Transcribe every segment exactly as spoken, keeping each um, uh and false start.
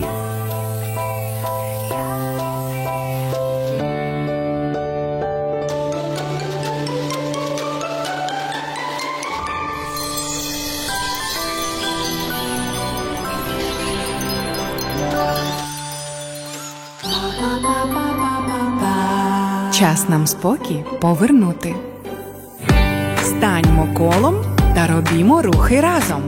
Час нам спокій повернути. Станьмо колом та робімо рухи разом.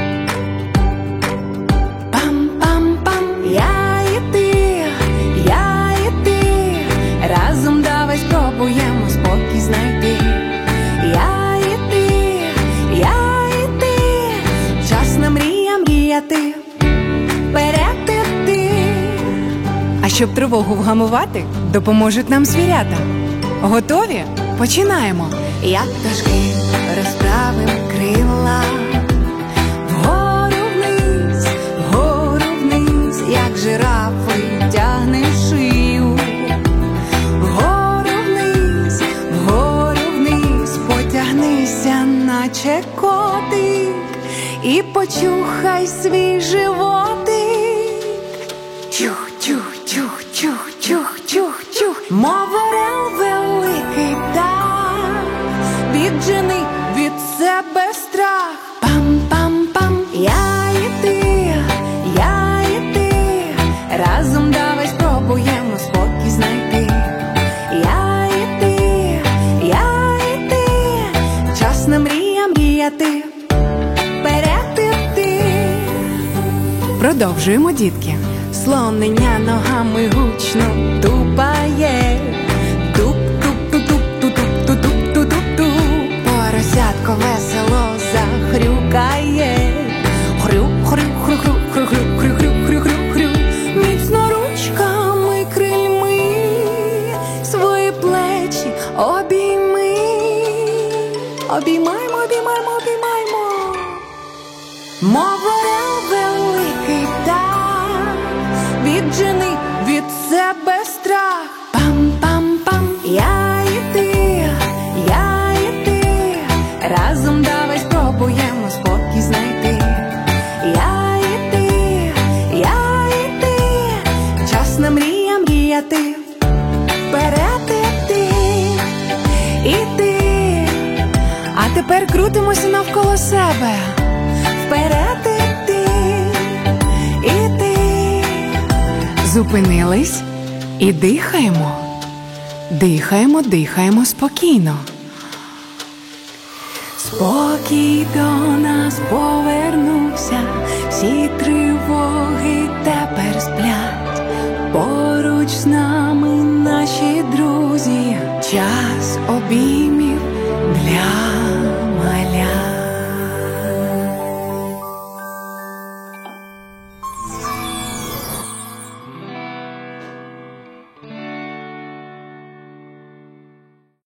Пам-пам-пам, я і ти, я і ти, разом давай спробуємо спокій знайти. Я і ти, я і ти, час на мріям мріяти, вперед іти. А щоб тривогу вгамувати, допоможуть нам звірята. Готові? Починаємо! Як пташки розправим крила, вгору вниз, вгору вниз, як жирафи тягне шию. Вгору вниз, вгору вниз, потягнися, наче котик, і почухай свій животик. Чух, чух, чух, чух, чух, чух, чух, мов орел великий птах, віджени від себе страх. Пам-пам-пам, я і ти, я і ти, разом давай спробуємо спокій знайти. Я і ти, я і ти, час на мріям мріяти, вперед іти. Продовжуємо, дітки. Слонення ногами гучно тупає, туп-туп-туп-туп-туп-туп-туп-туп-туп. Поросятко весело захрюкає, хрю-хрю-хрю-хрю-хрю-хрю-хрю-хрю-хрю. Міцно ручками крильми свої плечі обійми. Обіймаймо, обіймаймо, обіймаймо. Мов орел великий птах, віджени від себе страх. Пам-пам-пам, я і ти, я і ти, разом давай спробуємо спокій знайти. Я і ти, я і ти, час на мріям мріяти, вперед іти, іти. А тепер крутимося навколо себе, вперед іти, іти. Зупинились і дихаємо. Дихаємо, дихаємо спокійно. Спокій до нас повернувся, всі тривоги тепер сплять. Поруч з нами наші друзі, час обіймів для